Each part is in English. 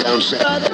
Down south.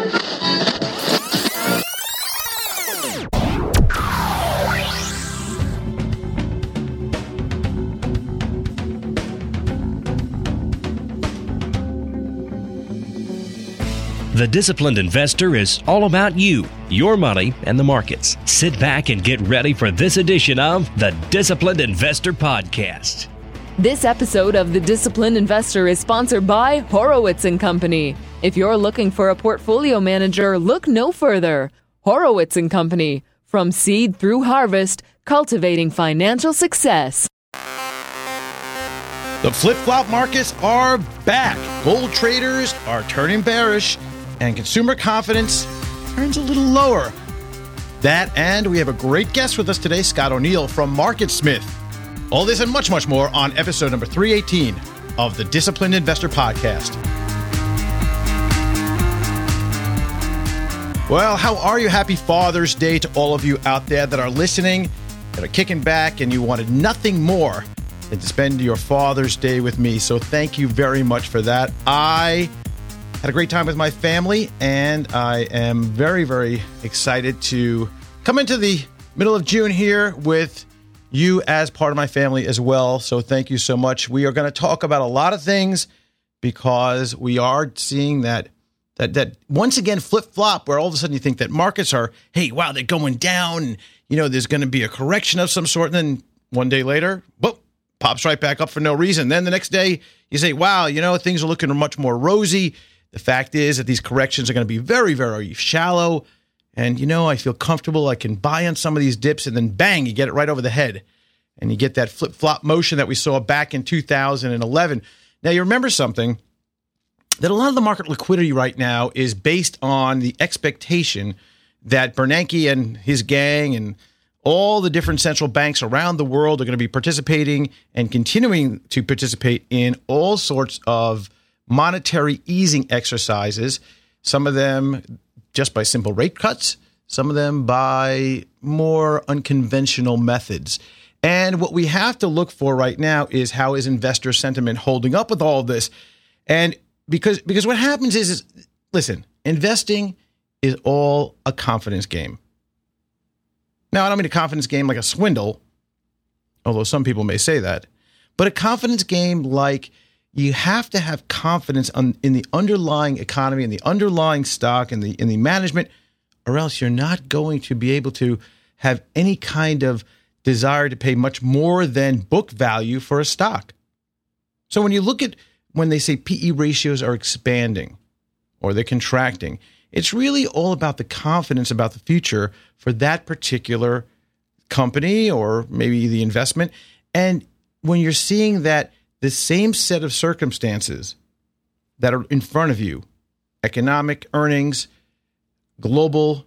The Disciplined Investor is all about you, your money, and the markets. Sit back and get ready for this edition of the Disciplined Investor Podcast. This episode of The Disciplined Investor is sponsored by Horowitz & Company. If you're looking for a portfolio manager, look no further. Horowitz & Company. From seed through harvest, cultivating financial success. The flip-flop markets are back. Gold traders are turning bearish, and consumer confidence turns a little lower. That, and we have a great guest with us today, Scott O'Neill from MarketSmith. All this and much, much more on episode number 318 of the Disciplined Investor Podcast. Well, how are you? Happy Father's Day to all of you out there that are listening, that are kicking back, and you wanted nothing more than to spend your Father's Day with me. So thank you very much for that. I had a great time with my family, and I am very, very excited to come into the middle of June here with you as part of my family as well. So thank you so much. We are going to talk about a lot of things because we are seeing that once again flip-flop where all of a sudden you think that markets are, hey, wow, they're going down. And, there's going to be a correction of some sort. And then one day later, whoop, pops right back up for no reason. Then the next day you say, wow, things are looking much more rosy. The fact is that these corrections are going to be very, very shallow. And, I feel comfortable. I can buy on some of these dips, and then bang, you get it right over the head. And you get that flip-flop motion that we saw back in 2011. Now, you remember something, that a lot of the market liquidity right now is based on the expectation that Bernanke and his gang and all the different central banks around the world are going to be participating and continuing to participate in all sorts of monetary easing exercises, some of them just by simple rate cuts, some of them by more unconventional methods. And what we have to look for right now is how is investor sentiment holding up with all of this? And because what happens is listen, investing is all a confidence game. Now, I don't mean a confidence game like a swindle, although some people may say that, but a confidence game like you have to have confidence in the underlying economy, in the underlying stock, in the management, or else you're not going to be able to have any kind of desire to pay much more than book value for a stock. So when you look at when they say PE ratios are expanding or they're contracting, it's really all about the confidence about the future for that particular company or maybe the investment. And when you're seeing that the same set of circumstances that are in front of you, economic, earnings, global,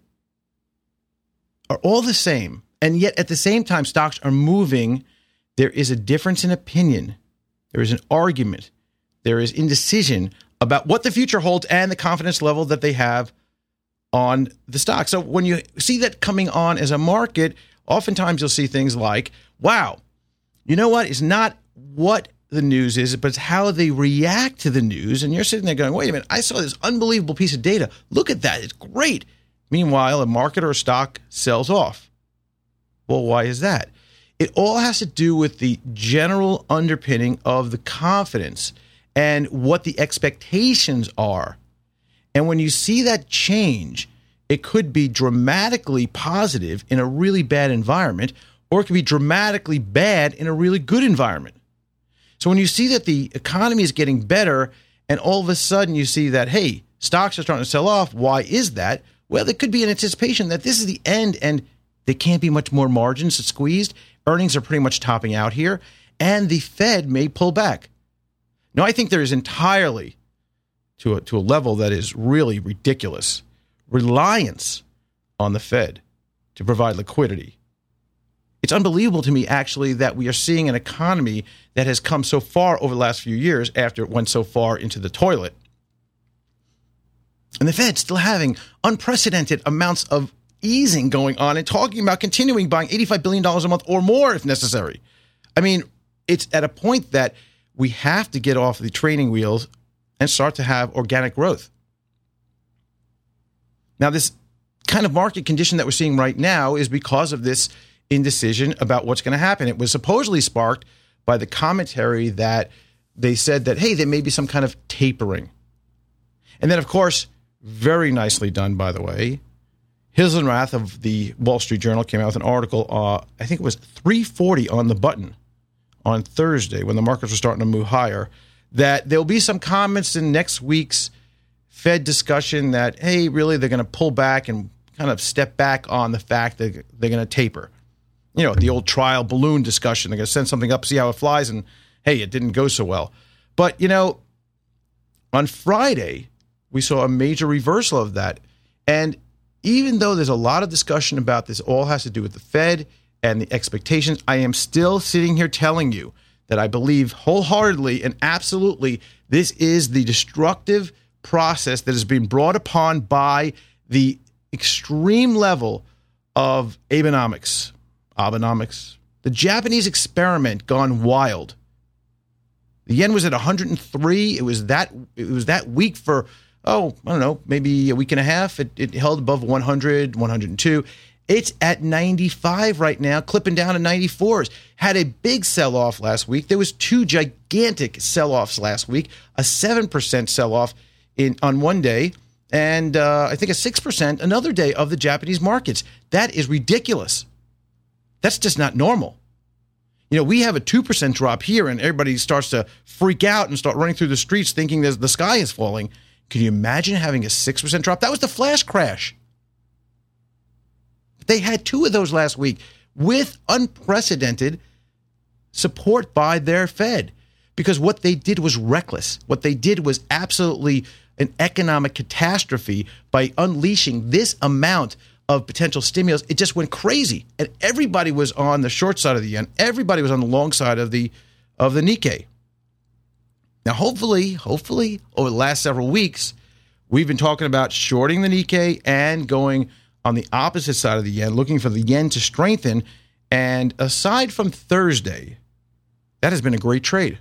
are all the same, and yet at the same time stocks are moving, there is a difference in opinion. There is an argument. There is indecision about what the future holds and the confidence level that they have on the stock. So when you see that coming on as a market, oftentimes you'll see things like, wow, you know what? It's not what the news is, but it's how they react to the news. And you're sitting there going, wait a minute, I saw this unbelievable piece of data. Look at that. It's great. Meanwhile, a market or a stock sells off. Well, why is that? It all has to do with the general underpinning of the confidence and what the expectations are. And when you see that change, it could be dramatically positive in a really bad environment, or it could be dramatically bad in a really good environment. So when you see that the economy is getting better and all of a sudden you see that, hey, stocks are starting to sell off, why is that? Well, there could be an anticipation that this is the end and there can't be much more margins squeezed. Earnings are pretty much topping out here, and the Fed may pull back. Now, I think there is entirely, to a level that is really ridiculous, reliance on the Fed to provide liquidity. It's unbelievable to me, actually, that we are seeing an economy that has come so far over the last few years after it went so far into the toilet. And the Fed still having unprecedented amounts of easing going on and talking about continuing buying $85 billion a month or more if necessary. I mean, it's at a point that we have to get off the training wheels and start to have organic growth. Now, this kind of market condition that we're seeing right now is because of this indecision about what's going to happen. It was supposedly sparked by the commentary that they said that, hey, there may be some kind of tapering. And then, of course, very nicely done, by the way, Hilsenrath of the Wall Street Journal came out with an article, I think it was 3:40 on the button on Thursday when the markets were starting to move higher, that there'll be some comments in next week's Fed discussion that, hey, really, they're going to pull back and kind of step back on the fact that they're going to taper. You know, the old trial balloon discussion. They're going to send something up, see how it flies, and, hey, it didn't go so well. But, you know, on Friday, we saw a major reversal of that. And even though there's a lot of discussion about this all has to do with the Fed and the expectations, I am still sitting here telling you that I believe wholeheartedly and absolutely this is the destructive process that has been brought upon by the extreme level of Abenomics, the Japanese experiment gone wild. The yen was at 103. It was that weak for, I don't know, maybe a week and a half. It held above 100, 102. It's at 95 right now, clipping down to 94s. Had a big sell-off last week. There was 2 gigantic sell-offs last week, a 7% sell-off on one day, and I think a 6% another day of the Japanese markets. That is ridiculous. That's just not normal. You know, we have a 2% drop here, and everybody starts to freak out and start running through the streets thinking the sky is falling. Can you imagine having a 6% drop? That was the flash crash. They had 2 of those last week with unprecedented support by their Fed, because what they did was reckless. What they did was absolutely an economic catastrophe by unleashing this amount of potential stimulus. It just went crazy, and everybody was on the short side of the yen. Everybody was on the long side of the Nikkei. Now, hopefully, over the last several weeks, we've been talking about shorting the Nikkei and going on the opposite side of the yen, looking for the yen to strengthen. And aside from Thursday, that has been a great trade.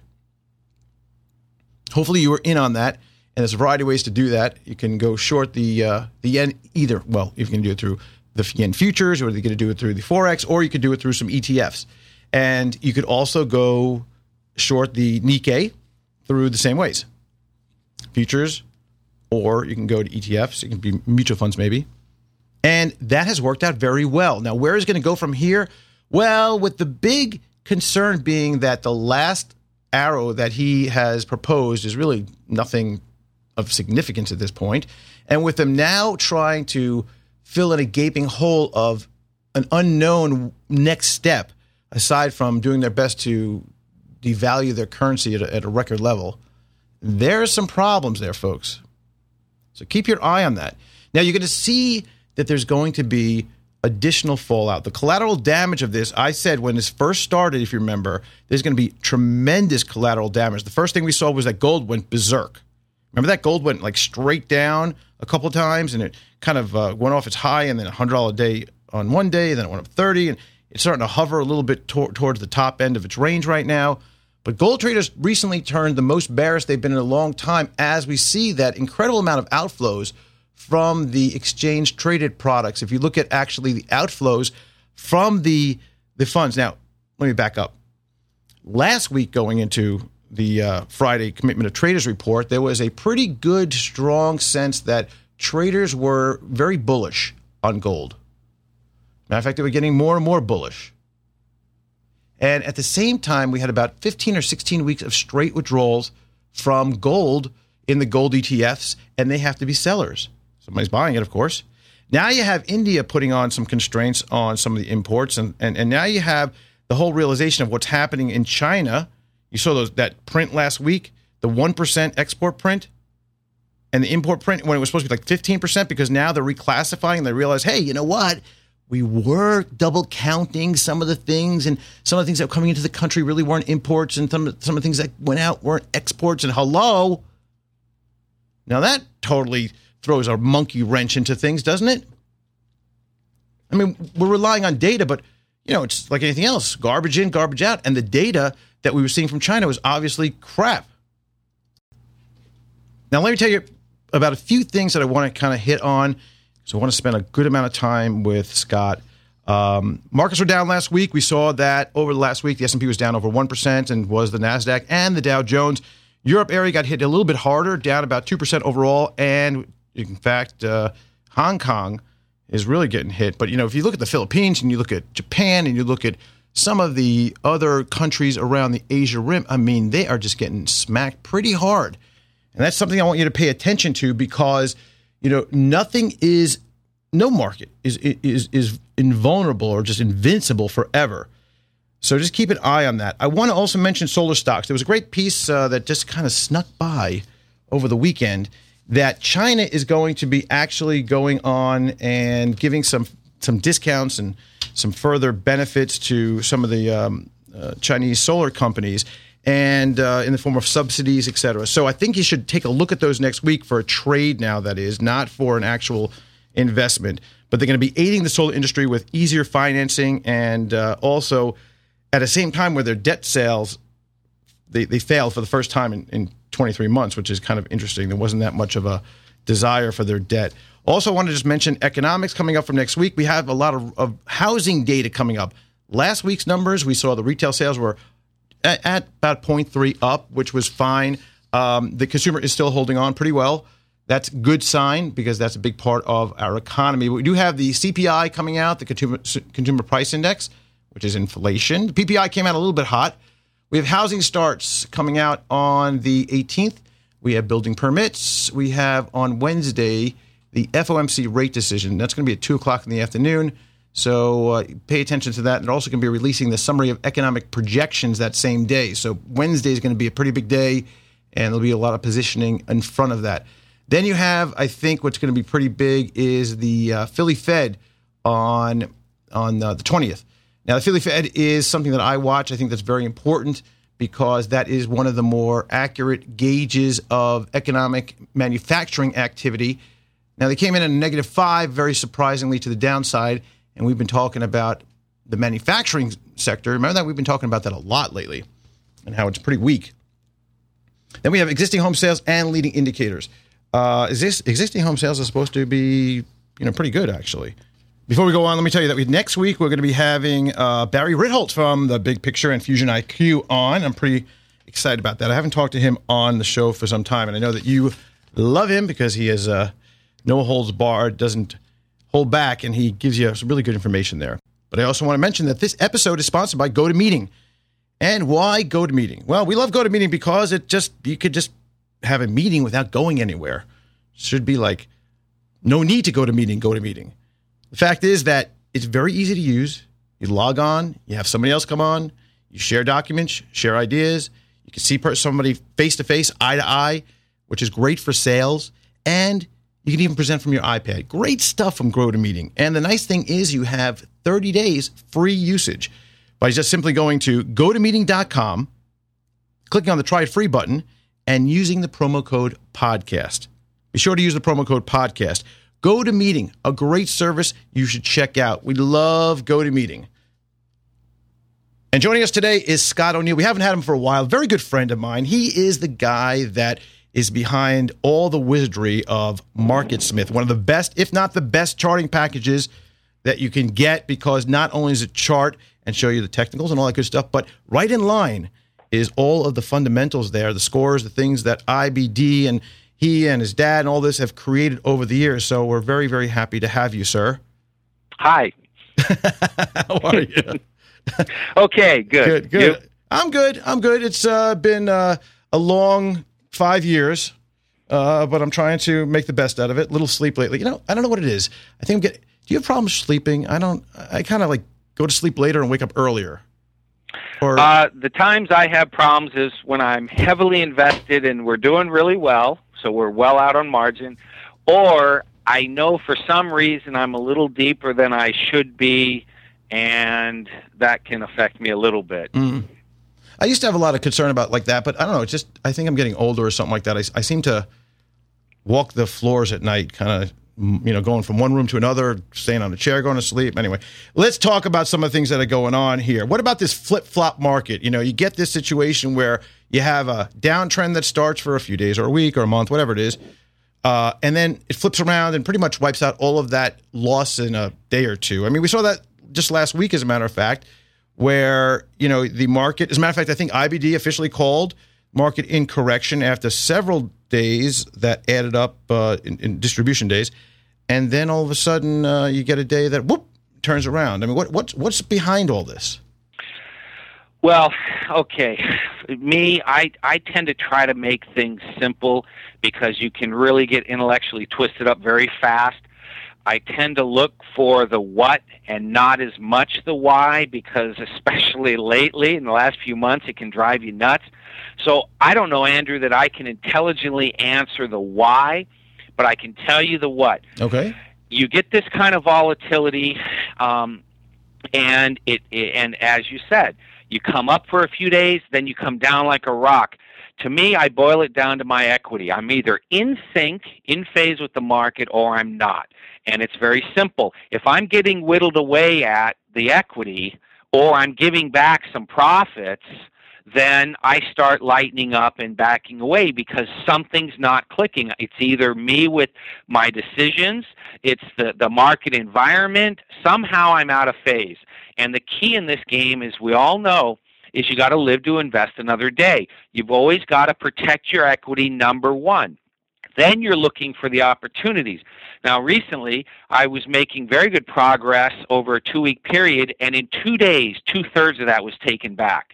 Hopefully you were in on that. And there's a variety of ways to do that. You can go short the yen either. Well, you can do it through the yen futures, or you're going to do it through the Forex, or you could do it through some ETFs. And you could also go short the Nikkei through the same ways. Futures, or you can go to ETFs. It can be mutual funds maybe. And that has worked out very well. Now, where is it going to go from here? Well, with the big concern being that the last arrow that he has proposed is really nothing of significance at this point. And with them now trying to fill in a gaping hole of an unknown next step, aside from doing their best to devalue their currency at a record level, there are some problems there, folks. So keep your eye on that. Now, you're going to see that there's going to be additional fallout. The collateral damage of this, I said when this first started, if you remember, there's going to be tremendous collateral damage. The first thing we saw was that gold went berserk. Remember that gold went like straight down a couple of times, and it kind of went off its high, and then $100 a day on one day, then it went up 30, and it's starting to hover a little bit towards the top end of its range right now. But gold traders recently turned the most bearish they've been in a long time, as we see that incredible amount of outflows from the exchange-traded products. If you look at actually the outflows from the funds. Now, let me back up. Last week, going into the Friday Commitment of Traders report, there was a pretty good, strong sense that traders were very bullish on gold. Matter of fact, they were getting more and more bullish. And at the same time, we had about 15 or 16 weeks of straight withdrawals from gold in the gold ETFs, and they have to be sellers. Somebody's buying it, of course. Now you have India putting on some constraints on some of the imports, and now you have the whole realization of what's happening in China. You saw that print last week, the 1% export print, and the import print when it was supposed to be like 15%, because now they're reclassifying and they realize, hey, you know what? We were double counting some of the things, and some of the things that were coming into the country really weren't imports, and some of the things that went out weren't exports. And hello, now that totally throws a monkey wrench into things, doesn't it? I mean, we're relying on data, but you know, it's like anything else: garbage in, garbage out. And the data that we were seeing from China was obviously crap. Now, let me tell you about a few things that I want to kind of hit on. So I want to spend a good amount of time with Scott. Markets were down last week. We saw that over the last week. The S&P was down over 1% and was the NASDAQ and the Dow Jones. Europe area got hit a little bit harder, down about 2% overall. And in fact, Hong Kong is really getting hit. But, if you look at the Philippines and you look at Japan and you look at some of the other countries around the Asia Rim, they are just getting smacked pretty hard. And that's something I want you to pay attention to because, no market is invulnerable or just invincible forever. So just keep an eye on that. I want to also mention solar stocks. There was a great piece that just kind of snuck by over the weekend that China is going to be actually going on and giving some discounts and some further benefits to some of the Chinese solar companies and in the form of subsidies, et cetera. So I think you should take a look at those next week for a trade now, that is, not for an actual investment. But they're going to be aiding the solar industry with easier financing and also at the same time where their debt sales, they failed for the first time in 23 months, which is kind of interesting. There wasn't that much of a desire for their debt. Also, I want to just mention economics coming up from next week. We have a lot of housing data coming up. Last week's numbers, we saw the retail sales were at about 0.3 up, which was fine. The consumer is still holding on pretty well. That's a good sign because that's a big part of our economy. We do have the CPI coming out, the Consumer Price Index, which is inflation. The PPI came out a little bit hot. We have housing starts coming out on the 18th. We have building permits. We have on Wednesday the FOMC rate decision. That's going to be at 2 o'clock in the afternoon. So pay attention to that. And they're also going to be releasing the summary of economic projections that same day. So Wednesday is going to be a pretty big day, and there'll be a lot of positioning in front of that. Then you have, I think, what's going to be pretty big is the Philly Fed on the 20th. Now, the Philly Fed is something that I watch. I think that's very important because that is one of the more accurate gauges of economic manufacturing activity. Now, they came in at a -5, very surprisingly to the downside, and we've been talking about the manufacturing sector. Remember that? We've been talking about that a lot lately and how it's pretty weak. Then we have existing home sales and leading indicators. Existing home sales are supposed to be, pretty good, actually. Before we go on, let me tell you that next week we're going to be having Barry Ritholtz from The Big Picture and Fusion IQ on. I'm pretty excited about that. I haven't talked to him on the show for some time, and I know that you love him because he has no holds barred, doesn't hold back, and he gives you some really good information there. But I also want to mention that this episode is sponsored by GoToMeeting. And why GoToMeeting? Well, we love GoToMeeting because you could just have a meeting without going anywhere. Should be like no need to go to meeting. The fact is that it's very easy to use. You log on, you have somebody else come on, you share documents, share ideas. You can see somebody face-to-face, eye-to-eye, which is great for sales. And you can even present from your iPad. Great stuff from GoToMeeting. And the nice thing is you have 30 days free usage by just simply going to gotomeeting.com, clicking on the Try It Free button, and using the promo code podcast. Be sure to use the promo code podcast. GoToMeeting, a great service you should check out. We love GoToMeeting. And joining us today is Scott O'Neill. We haven't had him for a while. Very good friend of mine. He is the guy that is behind all the wizardry of MarketSmith, one of the best, if not the best, charting packages that you can get because not only does it chart and show you the technicals and all that good stuff, but right in line is all of the fundamentals there, the scores, the things that IBD and he and his dad and all this have created over the years. So we're very, very happy to have you, sir. Hi. How are you? Okay, good. Good. I'm good. It's been a long 5 years, but I'm trying to make the best out of it. Little sleep lately. I don't know what it is. I think do you have problems sleeping? I kind of like go to sleep later and wake up earlier. Or the times I have problems is when I'm heavily invested and we're doing really well, so we're well out on margin, or I know for some reason I'm a little deeper than I should be, and that can affect me a little bit. Mm. I used to have a lot of concern about like that, but I don't know. It's just I think I'm getting older or something like that. I seem to walk the floors at night, kind of going from one room to another, staying on a chair, going to sleep. Anyway, let's talk about some of the things that are going on here. What about this flip-flop market? You get this situation where you have a downtrend that starts for a few days or a week or a month, whatever it is. and then it flips around and pretty much wipes out all of that loss in a day or two. I mean, we saw that just last week, as a matter of fact, where, the market, as a matter of fact, I think IBD officially called market in correction after several days that added up in distribution days. And then all of a sudden you get a day that, whoop, turns around. I mean, what's behind all this? Well, okay. I tend to try to make things simple because you can really get intellectually twisted up very fast. I tend to look for the what and not as much the why, because especially lately in the last few months, it can drive you nuts. So I don't know, Andrew, that I can intelligently answer the why, but I can tell you the what. Okay. You get this kind of volatility, and as you said, you come up for a few days, then you come down like a rock. To me, I boil it down to my equity. I'm either in sync, in phase with the market, or I'm not. And it's very simple. If I'm getting whittled away at the equity, or I'm giving back some profits, then I start lightening up and backing away because something's not clicking. It's either me with my decisions, it's the market environment, somehow I'm out of phase. And the key in this game, as we all know, is you got to live to invest another day. You've always got to protect your equity, number one. Then you're looking for the opportunities. Now, recently, I was making very good progress over a 2-week period, and in 2 days, 2/3 of that was taken back.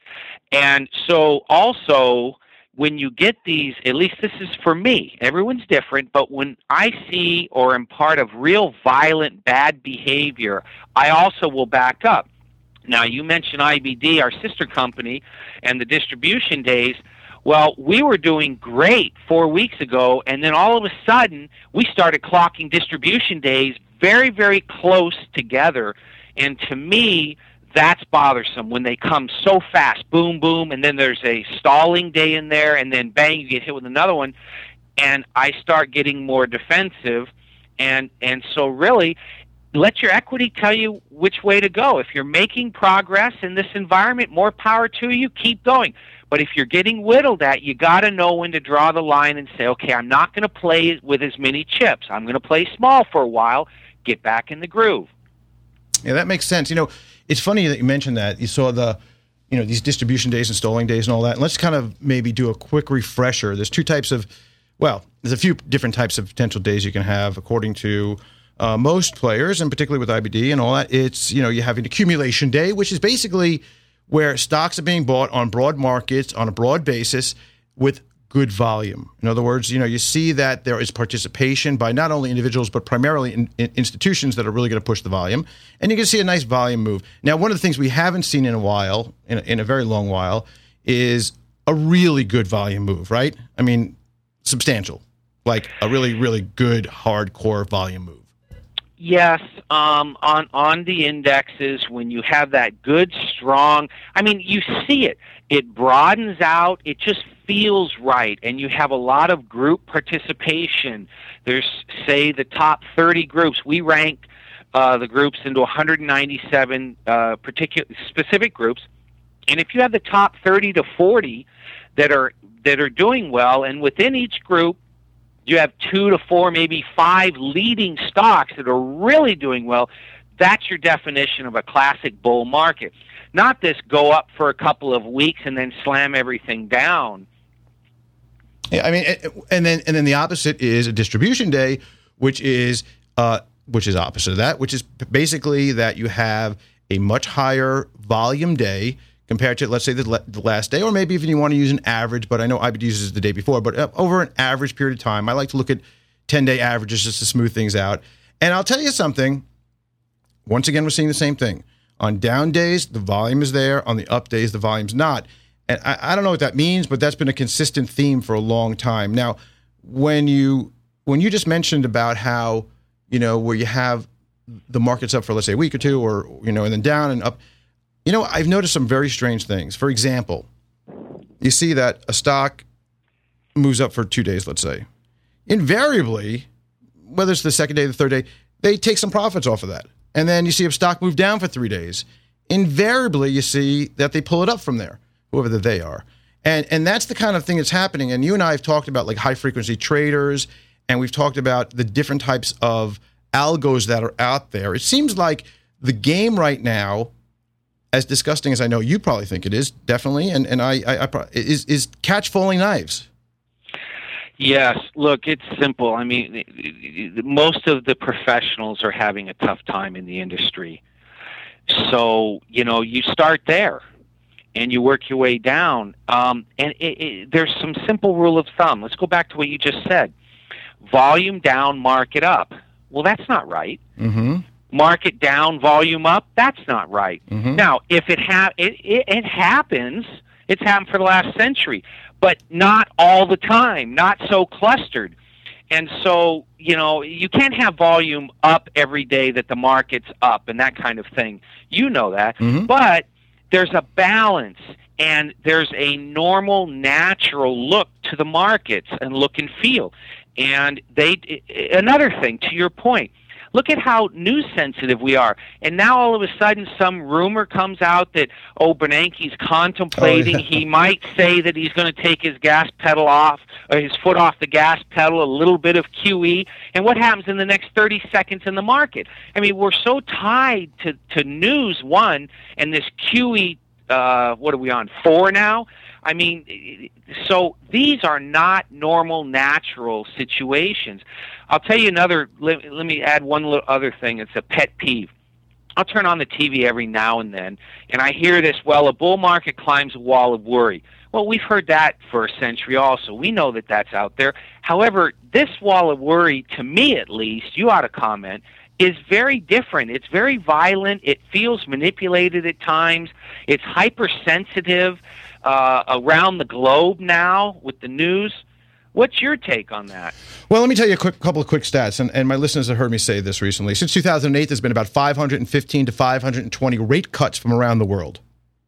And so also, when you get these, at least this is for me, everyone's different, but when I see or am part of real violent, bad behavior, I also will back up. Now, you mentioned IBD, our sister company, and the distribution days. Well, we were doing great 4 weeks ago, and then all of a sudden, we started clocking distribution days very, very close together. And to me, that's bothersome when they come so fast, boom, boom, and then there's a stalling day in there, and then bang, you get hit with another one. And I start getting more defensive. And so really, let your equity tell you which way to go. If you're making progress in this environment, more power to you, keep going. But if you're getting whittled at, you got to know when to draw the line and say, okay, I'm not going to play with as many chips. I'm going to play small for a while, get back in the groove. Yeah, that makes sense. It's funny that you mentioned that. You saw these distribution days and stalling days and all that. And let's kind of maybe do a quick refresher. There's there's a few different types of potential days you can have according to most players, and particularly with IBD and all that. It's, you have an accumulation day, which is basically where stocks are being bought on broad markets on a broad basis with good volume. In other words, you see that there is participation by not only individuals, but primarily in institutions that are really going to push the volume. And you can see a nice volume move. Now, one of the things we haven't seen in a while, in a very long while, is a really good volume move, right? I mean, substantial, like a really, really good, hardcore volume move. Yes, on the indexes, when you have that good, strong, I mean, you see it. It broadens out. It just feels right, and you have a lot of group participation. There's, say, the top 30 groups. We rank the groups into 197 specific groups, and if you have the top 30 to 40 that are doing well, and within each group, you have 2 to 4, maybe 5 leading stocks that are really doing well. That's your definition of a classic bull market. Not this go up for a couple of weeks and then slam everything down. Yeah, I mean, and then the opposite is a distribution day, which is opposite of that, which is basically that you have a much higher volume day compared to, let's say, the last day, or maybe even you want to use an average, but I know IBD uses the day before, but over an average period of time. I like to look at 10-day averages just to smooth things out. And I'll tell you something, once again, we're seeing the same thing. On down days, the volume is there. On the up days, the volume's not. And I don't know what that means, but that's been a consistent theme for a long time. Now, when you just mentioned about how, where you have the markets up for, let's say, a week or two, or, and then down and up, I've noticed some very strange things. For example, you see that a stock moves up for 2 days, let's say. Invariably, whether it's the second day or the third day, they take some profits off of that. And then you see a stock move down for 3 days. Invariably, you see that they pull it up from there, whoever they are. And that's the kind of thing that's happening. And you and I have talked about like high-frequency traders and we've talked about the different types of algos that are out there. It seems like the game right now, as disgusting as I know you probably think it is, definitely, and is catch falling knives. Yes. Look, it's simple. I mean, most of the professionals are having a tough time in the industry. So, you start there and you work your way down. And there's some simple rule of thumb. Let's go back to what you just said. Volume down, market up. Well, that's not right. Mm-hmm. Market down, volume up. That's not right. Mm-hmm. Now, if it happens, it's happened for the last century, but not all the time, not so clustered. And so, you can't have volume up every day that the market's up and that kind of thing. You know that. Mm-hmm. But there's a balance, and there's a normal, natural look to the markets and look and feel. And another thing, to your point, look at how news sensitive we are. And now all of a sudden some rumor comes out that, Bernanke's contemplating, he might say that he's going to take his gas pedal off, or his foot off the gas pedal, a little bit of QE. And what happens in the next 30 seconds in the market? I mean, we're so tied to news, one, and this QE, what are we on, 4 now? I mean, so these are not normal, natural situations. I'll tell you another, let me add one little other thing. It's a pet peeve. I'll turn on the TV every now and then, and I hear this, a bull market climbs a wall of worry. Well, we've heard that for a century also. We know that that's out there. However, this wall of worry, to me at least, you ought to comment, is very different. It's very violent. It feels manipulated at times. It's hypersensitive around the globe now with the news. What's your take on that? Well, let me tell you a couple of quick stats, and my listeners have heard me say this recently. Since 2008, there's been about 515 to 520 rate cuts from around the world.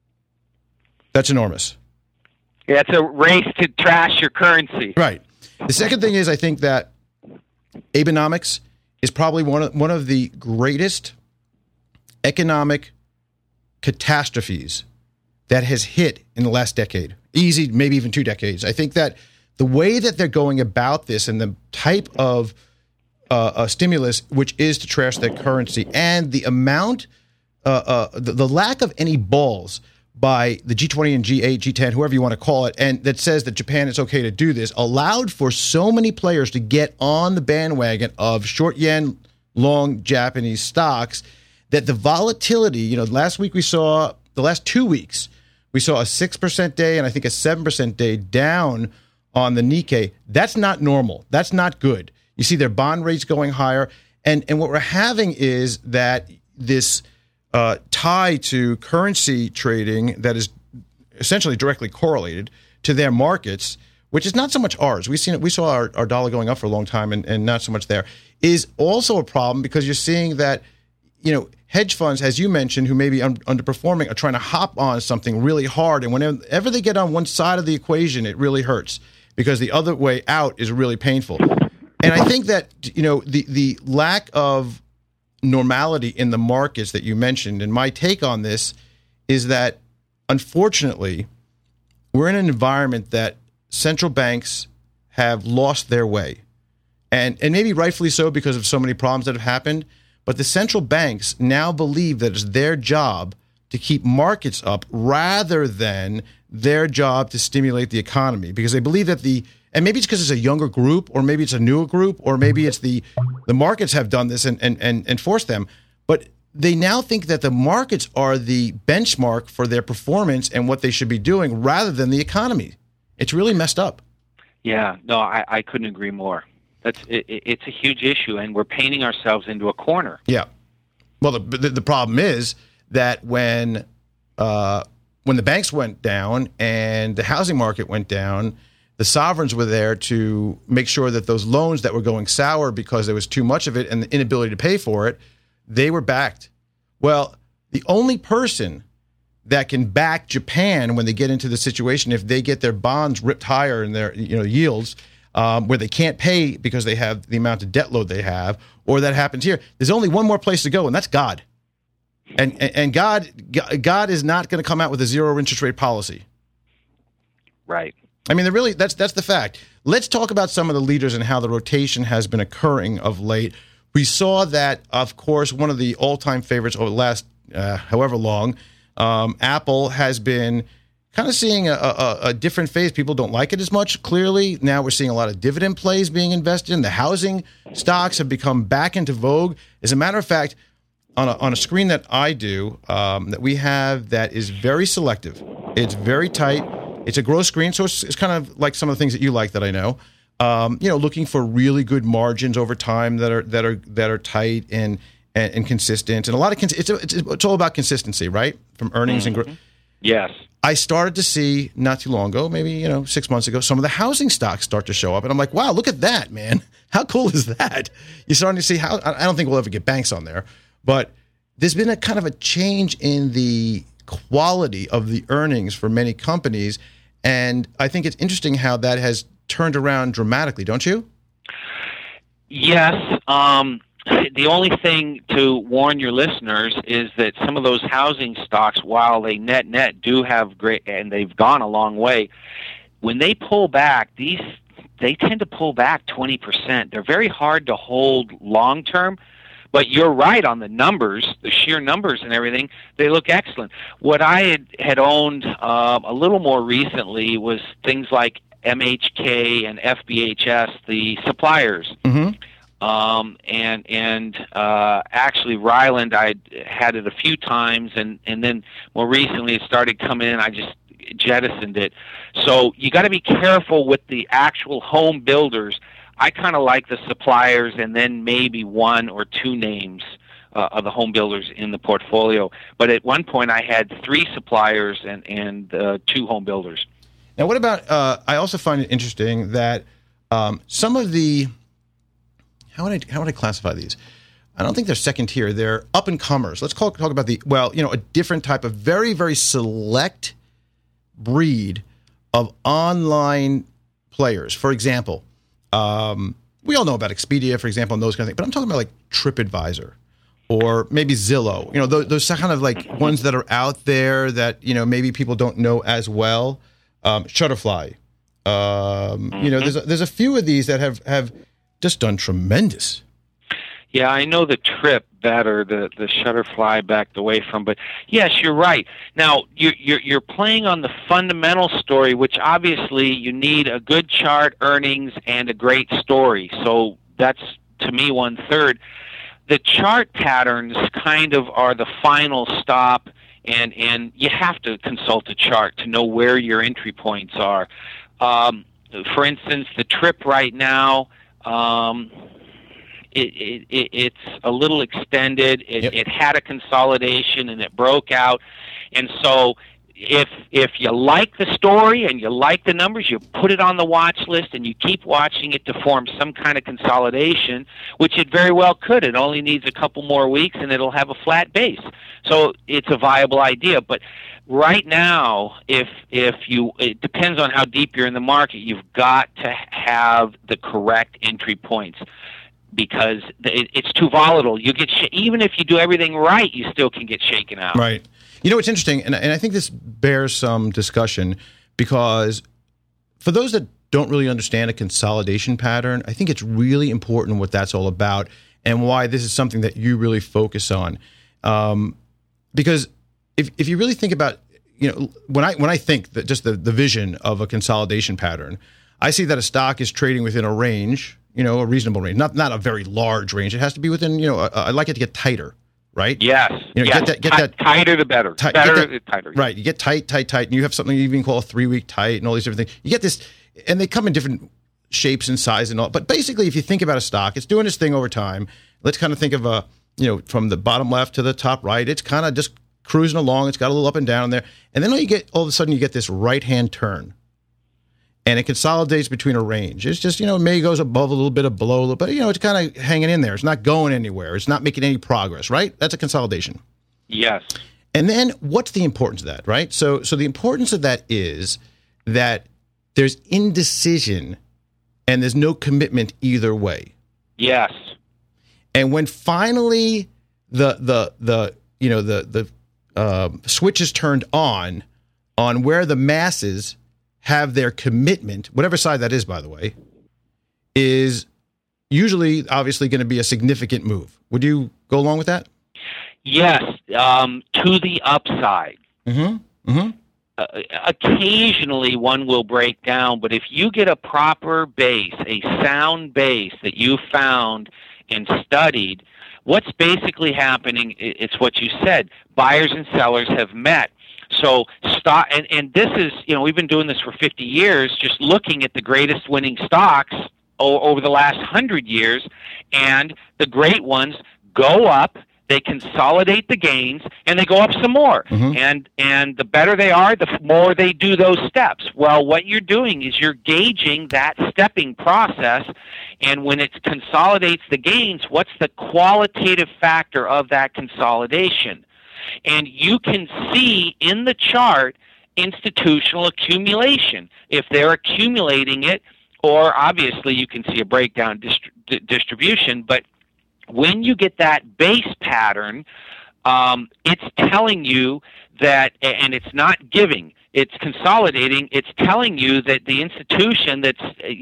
That's enormous. Yeah, it's a race to trash your currency. Right. The second thing is, I think that Abenomics is probably one of the greatest economic catastrophes that has hit in the last decade. Easy, maybe even 2 decades. I think that the way that they're going about this and the type of stimulus, which is to trash their currency, and the amount, the lack of any balls by the G20 and G8, G10, whoever you want to call it, and that says that Japan is okay to do this, allowed for so many players to get on the bandwagon of short yen, long Japanese stocks, that the volatility, last week the last 2 weeks, we saw a 6% day and I think a 7% day down on the Nikkei. That's not normal. That's not good. You see their bond rates going higher. And what we're having is that this tie to currency trading that is essentially directly correlated to their markets, which is not so much ours. We saw our dollar going up for a long time and not so much there, is also a problem because you're seeing that, hedge funds, as you mentioned, who may be underperforming, are trying to hop on something really hard. And whenever they get on one side of the equation, it really hurts because the other way out is really painful. And I think that, the lack of normality in the markets that you mentioned, and my take on this is that, unfortunately, we're in an environment that central banks have lost their way. And maybe rightfully so because of so many problems that have happened. But the central banks now believe that it's their job to keep markets up rather than their job to stimulate the economy, because they believe that and maybe it's because it's a younger group, or maybe it's a newer group, or maybe it's the markets have done this and forced them. But they now think that the markets are the benchmark for their performance and what they should be doing rather than the economy. It's really messed up. Yeah, no, I couldn't agree more. It's a huge issue, and we're painting ourselves into a corner. Yeah. Well, the problem is that when the banks went down and the housing market went down, the sovereigns were there to make sure that those loans that were going sour because there was too much of it and the inability to pay for it, they were backed. Well, the only person that can back Japan when they get into the situation, if they get their bonds ripped higher in their yields, where they can't pay because they have the amount of debt load they have, or that happens here, there's only one more place to go, and that's God. And God is not going to come out with a zero interest rate policy. Right. I mean, that's the fact. let's talk about some of the leaders and how the rotation has been occurring of late. We saw that, of course, one of the all-time favorites over the last however long, Apple has been kind of seeing a different phase. People don't like it as much, clearly. Now we're seeing a lot of dividend plays being invested in. The housing stocks have become back into vogue. As a matter of fact, on a screen that I do, that we have that is very selective. It's very tight. It's a growth screen, so it's kind of like some of the things that you like that I know. Looking for really good margins over time that are tight and consistent, and a lot of it's all about consistency, right? From earnings and growth. Yes. I started to see not too long ago, maybe 6 months ago, some of the housing stocks start to show up, and I'm like, wow, look at that, man! How cool is that? You're starting to see how. I don't think we'll ever get banks on there, but there's been a kind of a change in the quality of the earnings for many companies, and I think it's interesting how that has turned around dramatically, don't you? Yes. The only thing to warn your listeners is that some of those housing stocks, while they net do have great, and they've gone a long way, when they pull back, they tend to pull back 20%. They're very hard to hold long term. But you're right on the numbers, the sheer numbers and everything. They look excellent. What I had owned a little more recently was things like MHK and FBHS, the suppliers. Mm-hmm. Actually Ryland, I had it a few times, and then more recently it started coming in. I just jettisoned it. So you got to be careful with the actual home builders. I kind of like the suppliers and then maybe one or two names of the home builders in the portfolio. But at one point I had 3 suppliers and 2 home builders. Now, what about, I also find it interesting that some of the, how would I classify these? I don't think they're second tier. They're up-and-comers. Let's talk about a different type of very, very select breed of online players. For example, we all know about Expedia, for example, and those kind of things. But I'm talking about like TripAdvisor or maybe Zillow. Those kind of like ones that are out there that maybe people don't know as well. Shutterfly. There's a few of these that have just done tremendous. Yeah, I know the Trip better. The Shutterfly backed away from, but yes, you're right. Now you're playing on the fundamental story, which obviously you need a good chart, earnings, and a great story. So that's to me 1/3. The chart patterns kind of are the final stop, and you have to consult a chart to know where your entry points are. For instance, the Trip right now. It's a little extended. It had a consolidation and it broke out. And so if you like the story and you like the numbers, you put it on the watch list and you keep watching it to form some kind of consolidation, which it very well could. It only needs a couple more weeks and it'll have a flat base. So it's a viable idea. But right now, it depends on how deep you're in the market. You've got to have the correct entry points, because it's too volatile. You get even if you do everything right, you still can get shaken out. Right. It's interesting, and I think this bears some discussion, because for those that don't really understand a consolidation pattern, I think it's really important what that's all about and why this is something that you really focus on. Because if you really think about, when I think that just the vision of a consolidation pattern, I see that a stock is trading within a range, a reasonable range, not a very large range. It has to be within, I like it to get tighter, right? Yes. Get that tighter the better. Tighter. Right. You get tight, and you have something you even call a 3-week tight and all these different things. You get this, and they come in different shapes and size and all. But basically, if you think about a stock, it's doing its thing over time. Let's kind of think of from the bottom left to the top right. It's kind of just cruising along. It's got a little up and down there, and then all of a sudden you get this right-hand turn. And it consolidates between a range. It's just, maybe goes above a little bit, below a little bit, it's kind of hanging in there. It's not going anywhere. It's not making any progress, right? That's a consolidation. Yes. And then what's the importance of that, right? So the importance of that is that there's indecision and there's no commitment either way. Yes. And when finally the switch is turned on where the masses have their commitment, whatever side that is, by the way, is usually obviously going to be a significant move. Would you go along with that? Yes, to the upside. Mm-hmm. Mm-hmm. Occasionally one will break down, but if you get a proper base, a sound base that you found and studied, what's basically happening, it's what you said, buyers and sellers have met. So stock, and this is, we've been doing this for 50 years, just looking at the greatest winning stocks over the last 100 years, and the great ones go up, they consolidate the gains, and they go up some more. Mm-hmm. And the better they are, the more they do those steps. Well, what you're doing is you're gauging that stepping process, and when it consolidates the gains, what's the qualitative factor of that consolidation? And you can see in the chart institutional accumulation. If they're accumulating it, or obviously you can see a breakdown distribution, but when you get that base pattern, it's telling you that, and it's not giving, it's consolidating, it's telling you that the institution that's,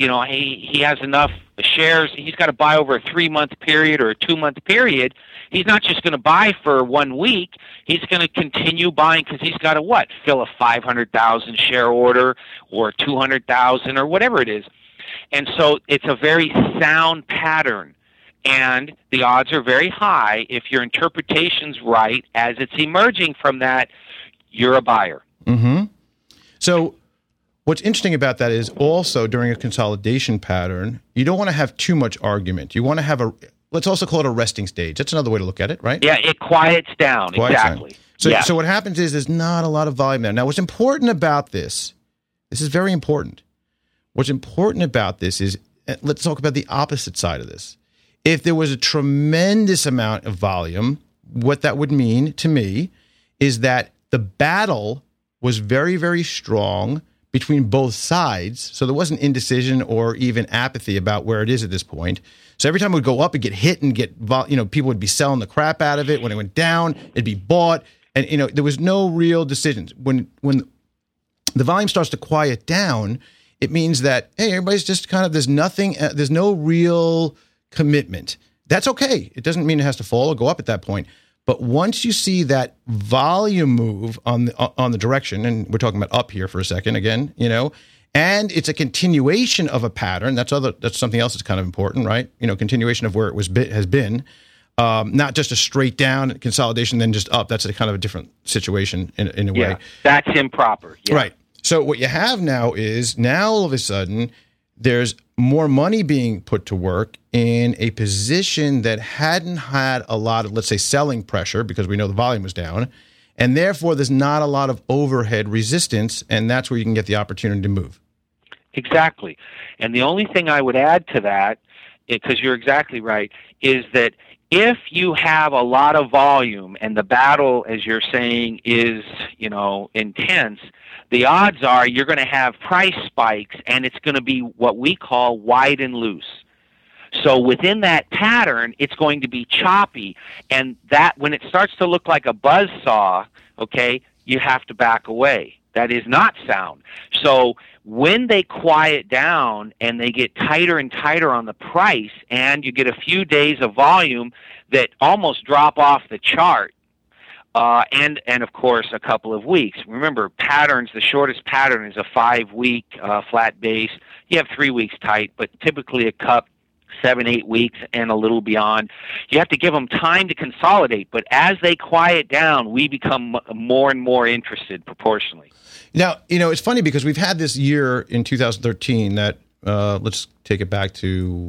he has enough shares, he's got to buy over a 3-month period or a 2-month period. He's not just going to buy for 1 week. He's going to continue buying because he's got to fill a 500,000 share order or 200,000 or whatever it is. And so it's a very sound pattern. And the odds are very high if your interpretation's right as it's emerging from that, you're a buyer. Mm-hmm. So what's interesting about that is also during a consolidation pattern, you don't want to have too much argument. You want to have let's also call it a resting stage. That's another way to look at it, right? Yeah, it quiets down. Exactly. So what happens is there's not a lot of volume there. Now, what's important about this is very important. What's important about this is, let's talk about the opposite side of this. If there was a tremendous amount of volume, what that would mean to me is that the battle was very, very strong between both sides. So there wasn't indecision or even apathy about where it is at this point. So every time it would go up, it'd get hit and people would be selling the crap out of it. When it went down, it'd be bought. And, there was no real decisions. When the volume starts to quiet down, it means that, hey, everybody's just there's nothing, there's no real commitment. That's okay. It doesn't mean it has to fall or go up at that point. But once you see that volume move on the direction, and we're talking about up here for a second again, and it's a continuation of a pattern. That's something else that's kind of important, right? Continuation of where it has been, not just a straight down consolidation, then just up. That's a kind of a different situation in a way. Yeah, that's improper. Yeah. Right. So what you have now is all of a sudden there's more money being put to work in a position that hadn't had a lot of, let's say, selling pressure because we know the volume was down, and therefore there's not a lot of overhead resistance, and that's where you can get the opportunity to move. Exactly. And the only thing I would add to that, because you're exactly right, is that if you have a lot of volume and the battle, as you're saying, is, intense, the odds are you're going to have price spikes, and it's going to be what we call wide and loose. So within that pattern, it's going to be choppy, and that when it starts to look like a buzzsaw, you have to back away. That is not sound. So when they quiet down and they get tighter and tighter on the price, and you get a few days of volume that almost drop off the chart, and of course a couple of weeks. Remember, patterns, the shortest pattern is a 5-week flat base. You have 3 weeks tight, but typically a cup 7-8 weeks and a little beyond. You have to give them time to consolidate, but as they quiet down, we become more and more interested proportionally. Now, it's funny because we've had this year in 2013 that let's take it back to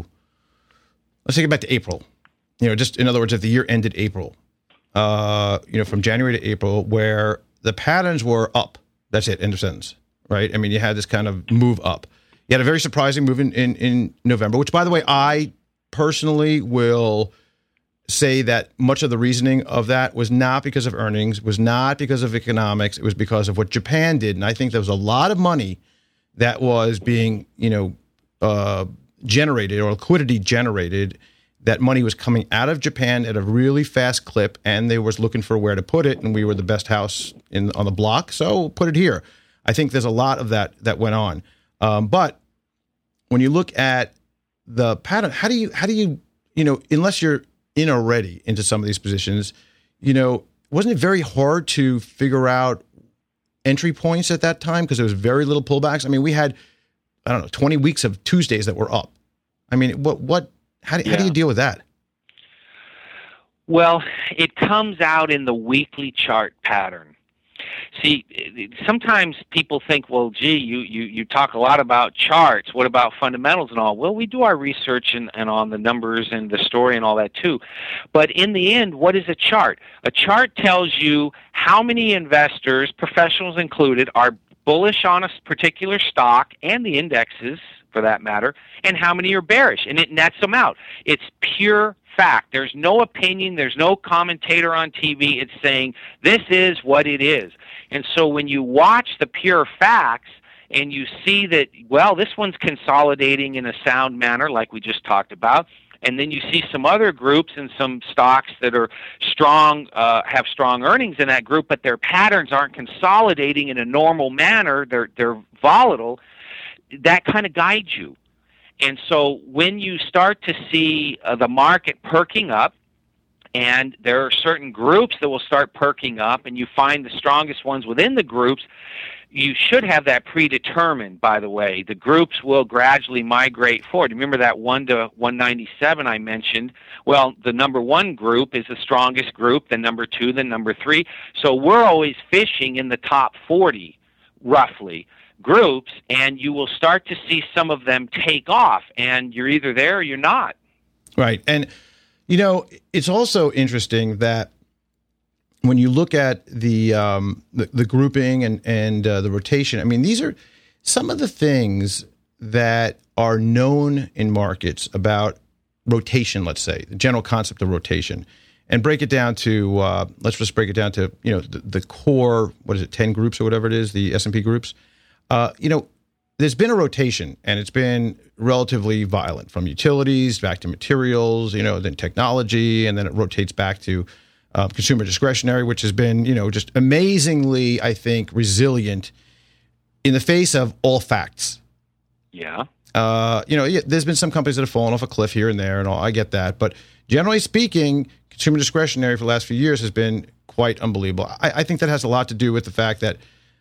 April. Just in other words, if the year ended April, from January to April, where the patterns were up. That's it, end of sentence, right? I mean, you had this kind of move up. You had a very surprising move in November, which, by the way, I personally will say that much of the reasoning of that was not because of earnings, was not because of economics. It was because of what Japan did. And I think there was a lot of money that was being, generated or liquidity generated. That money was coming out of Japan at a really fast clip, and they was looking for where to put it, and we were the best house on the block, so put it here. I think there's a lot of that went on. But when you look at the pattern, how do you unless you're in already into some of these positions, wasn't it very hard to figure out entry points at that time because there was very little pullbacks? I mean, we had, 20 weeks of Tuesdays that were up. I mean, how do you deal with that? Well, it comes out in the weekly chart pattern. See, sometimes people think, well, gee, you talk a lot about charts. What about fundamentals and all? Well, we do our research and on the numbers and the story and all that too. But in the end, what is a chart? A chart tells you how many investors, professionals included, are bullish on a particular stock and the indexes, for that matter, and how many are bearish, and it nets them out. It's pure fact. There's no opinion. There's no commentator on TV. It's saying this is what it is. And so when you watch the pure facts and you see that, well, this one's consolidating in a sound manner like we just talked about, and then you see some other groups and some stocks that are strong, have strong earnings in that group, but their patterns aren't consolidating in a normal manner. They're volatile. That kind of guides you. And so when you start to see the market perking up, and there are certain groups that will start perking up, and you find the strongest ones within the groups, you should have that predetermined, by the way. The groups will gradually migrate forward. Remember that 1 to 197 I mentioned? Well, the number one group is the strongest group, then number two, then number three. So we're always fishing in the top 40, roughly, groups, and you will start to see some of them take off, and you're either there or you're not. Right. And, it's also interesting that when you look at the grouping and the rotation, I mean, these are some of the things that are known in markets about rotation, let's say, the general concept of rotation, and break it down to, let's just break it down to, the core, 10 groups or whatever it is, the S&P groups. There's been a rotation, and it's been relatively violent, from utilities back to materials, then technology, and then it rotates back to consumer discretionary, which has been, just amazingly, I think, resilient in the face of all facts. Yeah. There's been some companies that have fallen off a cliff here and there, and all. I get that. But generally speaking, consumer discretionary for the last few years has been quite unbelievable. I think that has a lot to do with the fact that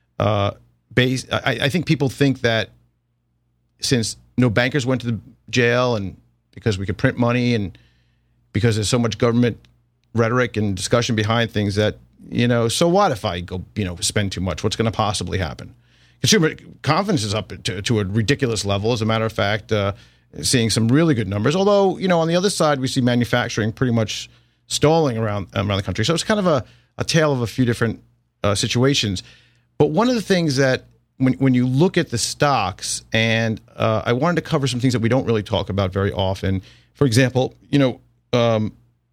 I think people think that since no bankers went to the jail, and because we could print money, and because there's so much government rhetoric and discussion behind things, that, so what if I go, spend too much? What's going to possibly happen? Consumer confidence is up to a ridiculous level. As a matter of fact, seeing some really good numbers. Although, on the other side, we see manufacturing pretty much stalling around the country. So it's kind of a tale of a few different situations. But one of the things that when you look at the stocks, and I wanted to cover some things that we don't really talk about very often. For example, what's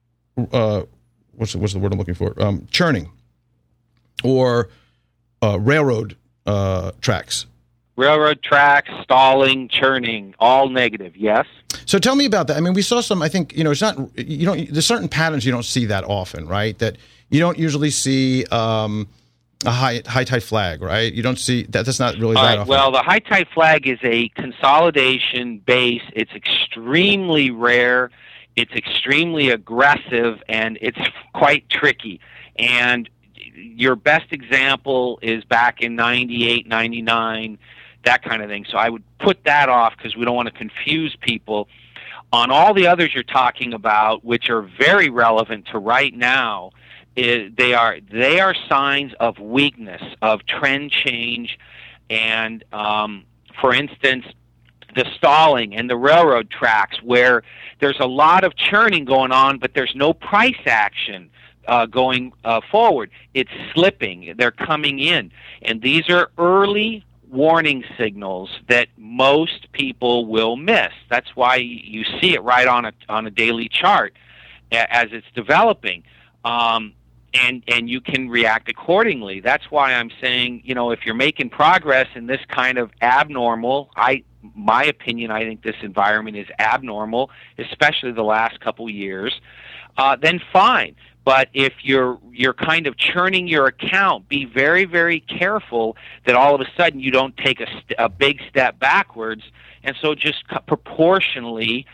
the word I'm looking for? Churning, or railroad tracks. Railroad tracks, stalling, churning, all negative. Yes. So tell me about that. I mean, we saw some. I think it's not. There's certain patterns you don't see that often, right? That you don't usually see. A high tide flag, right? You don't see that. That's not really that often. Well, the high tide flag is a consolidation base. It's extremely rare. It's extremely aggressive, and it's quite tricky. And your best example is back in 98, 99, that kind of thing. So I would put that off because we don't want to confuse people. On all the others you're talking about, which are very relevant to right now, they are signs of weakness, of trend change, and for instance, the stalling and the railroad tracks, where there's a lot of churning going on, but there's no price action going forward. It's slipping. They're coming in, and these are early warning signals that most people will miss. That's why you see it right on a daily chart as it's developing. And you can react accordingly. That's why I'm saying, if you're making progress in this kind of abnormal, my opinion, I think this environment is abnormal, especially the last couple years, then fine. But if you're kind of churning your account, be very, very careful that all of a sudden you don't take a big step backwards, and so just proportionally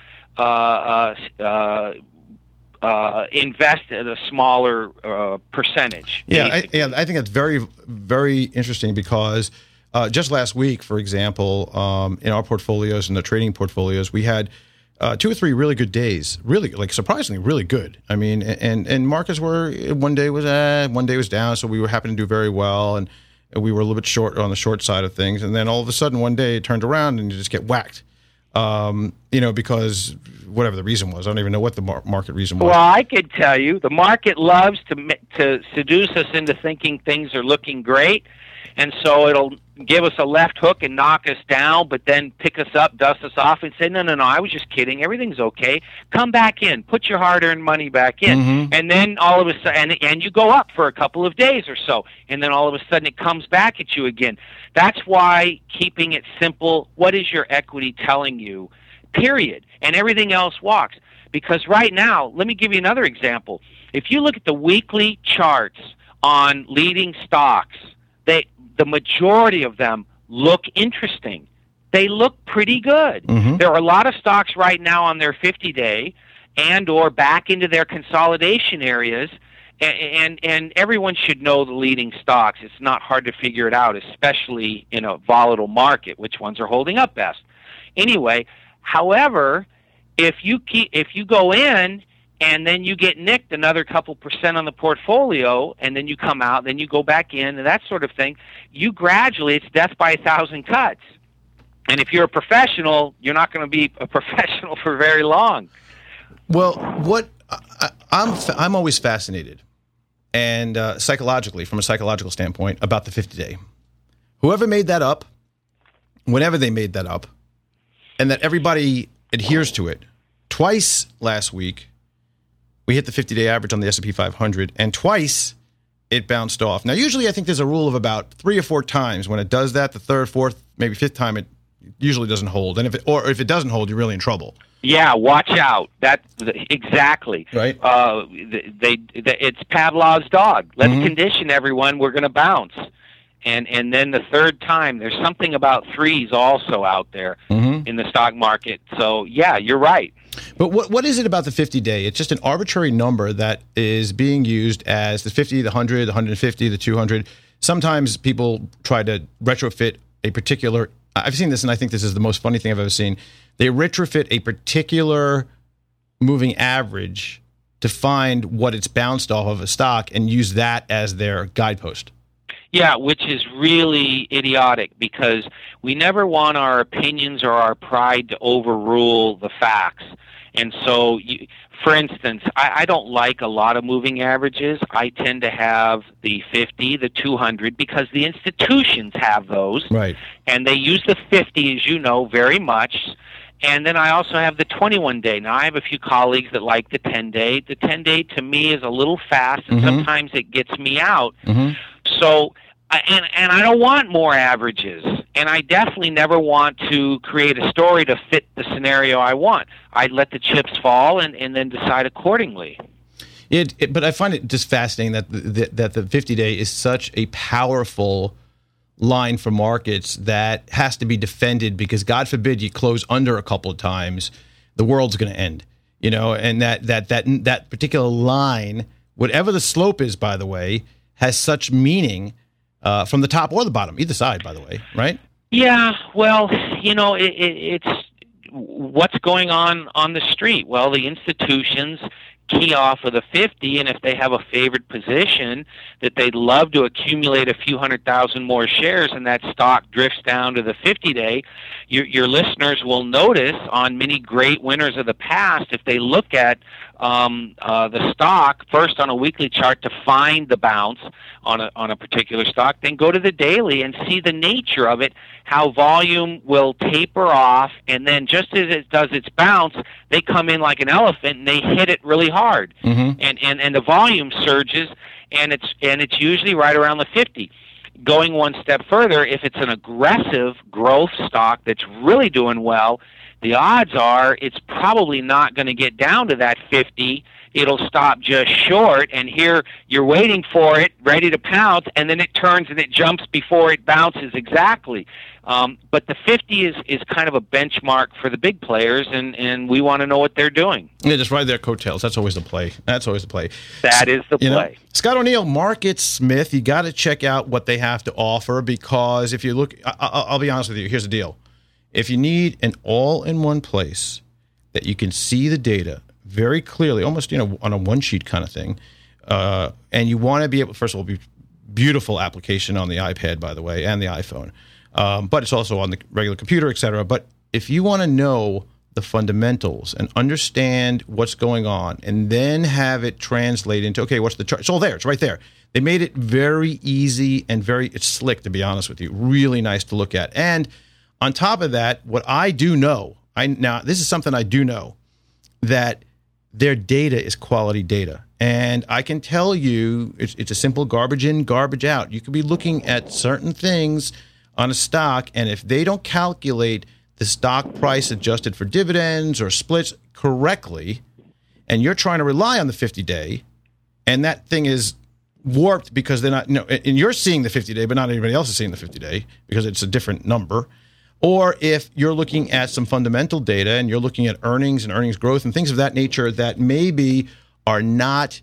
invest at a smaller percentage. I think that's very, very interesting because just last week, for example, in our portfolios and the trading portfolios, we had 2 or 3 really good days, really, like, surprisingly really good. I mean, and markets were, one day was down, so we were happening to do very well, and we were a little bit short on the short side of things, and then all of a sudden one day it turned around and you just get whacked. Because whatever the reason was, I don't even know what the market reason was. Well, I could tell you, the market loves to seduce us into thinking things are looking great, and so it'll give us a left hook and knock us down, but then pick us up, dust us off, and say, no, I was just kidding. Everything's okay. Come back in. Put your hard-earned money back in. Mm-hmm. And then all of a sudden, and you go up for a couple of days or so, and then all of a sudden it comes back at you again. That's why keeping it simple, what is your equity telling you, period, and everything else walks. Because right now, let me give you another example. If you look at the weekly charts on leading stocks, the majority of them look interesting. They look pretty good. Mm-hmm. There are a lot of stocks right now on their 50-day and or back into their consolidation areas, and everyone should know the leading stocks. It's not hard to figure it out, especially in a volatile market, which ones are holding up best. Anyway, however, if you go in and then you get nicked another couple percent on the portfolio, and then you come out, then you go back in, and that sort of thing, you gradually, it's death by 1,000 cuts. And if you're a professional, you're not going to be a professional for very long. Well, I'm always fascinated, and psychologically, from a psychological standpoint, about the 50-day. Whoever made that up, whenever they made that up, and that everybody adheres to it. Twice last week, we hit the 50-day average on the S&P 500, and twice it bounced off. Now, usually I think there's a rule of about 3 or 4 times. When it does that, the third, fourth, maybe fifth time, it usually doesn't hold. And if it doesn't hold, you're really in trouble. Yeah, watch out. Exactly. Right. It's Pavlov's dog. Let's condition everyone. We're going to bounce. And then the third time, there's something about threes also out there in the stock market. So, yeah, you're right. But what is it about the 50-day? It's just an arbitrary number that is being used as the 50, the 100, the 150, the 200. Sometimes people try to retrofit a particular – I've seen this, and I think this is the most funny thing I've ever seen. They retrofit a particular moving average to find what it's bounced off of a stock and use that as their guidepost. Yeah, which is really idiotic because we never want our opinions or our pride to overrule the facts. And so, for instance, I don't like a lot of moving averages. I tend to have the 50, the 200, because the institutions have those. Right. And they use the 50, as you know, very much. And then I also have the 21-day. Now, I have a few colleagues that like the 10-day. The 10-day, to me, is a little fast, and sometimes it gets me out. So, and I don't want more averages, and I definitely never want to create a story to fit the scenario I want. I let the chips fall and then decide accordingly. But I find it just fascinating that the 50-day is such a powerful line for markets that has to be defended because, God forbid, you close under a couple of times, the world's going to end. You know, and that particular line, whatever the slope is, by the way, has such meaning. From the top or the bottom, either side, by the way, right? Yeah, well, you know, it's what's going on the street. Well, the institutions key off of the 50, and if they have a favored position that they'd love to accumulate a few 100,000 more shares and that stock drifts down to the 50-day, your listeners will notice on many great winners of the past, if they look at the stock first on a weekly chart to find the bounce on a particular stock, then go to the daily and see the nature of it, how volume will taper off, and then just as it does its bounce, they come in like an elephant and they hit it really hard, and the volume surges, and it's usually right around the 50. Going one step further, if it's an aggressive growth stock that's really doing well, the odds are it's probably not going to get down to that 50 it'll stop just short, and here you're waiting for it, ready to pounce, and then it turns and it jumps before it bounces exactly. But the 50 is kind of a benchmark for the big players, and we want to know what they're doing. Yeah, just ride their coattails. That's always the play. That is the play. Scott O'Neill, MarketSmith, you got to check out what they have to offer, because if you look, I'll be honest with you, here's the deal. If you need an all-in-one place that you can see the data very clearly, almost on a one-sheet kind of thing, and you want to be able, first of all, beautiful application on the iPad, by the way, and the iPhone. But it's also on the regular computer, et cetera. But if you want to know the fundamentals and understand what's going on, and then have it translate into, okay, what's the chart? It's all there. It's right there. They made it very easy and it's slick, to be honest with you. Really nice to look at. And on top of that, what I do know, now this is something I do know, that their data is quality data. And I can tell you, it's a simple garbage in, garbage out. You could be looking at certain things on a stock, and if they don't calculate the stock price adjusted for dividends or splits correctly, and you're trying to rely on the 50-day, and that thing is warped because they're not, and you're seeing the 50-day, but not anybody else is seeing the 50-day because it's a different number. Or if you're looking at some fundamental data and you're looking at earnings and earnings growth and things of that nature that maybe are not